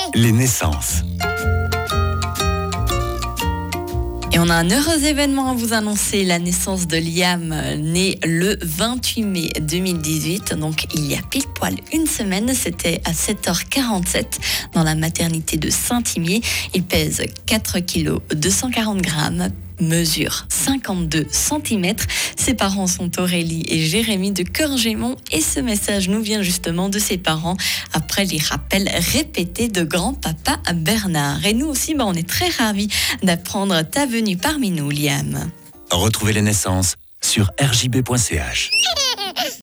Les naissances. Et on a un heureux événement à vous annoncer, la naissance de Liam, né le 28 mai 2018, donc il y a pile poil une semaine, c'était à 7h47 dans la maternité de Saint-Imier. Il pèse 4 kg 240 grammes, mesure 52 cm. Ses parents sont Aurélie et Jérémy de Coeurgémont et ce message nous vient justement de ses parents après les rappels répétés de grand-papa Bernard. Et nous aussi, on est très ravis d'apprendre ta venue parmi nous, Liam. Retrouvez les naissances sur rjb.ch.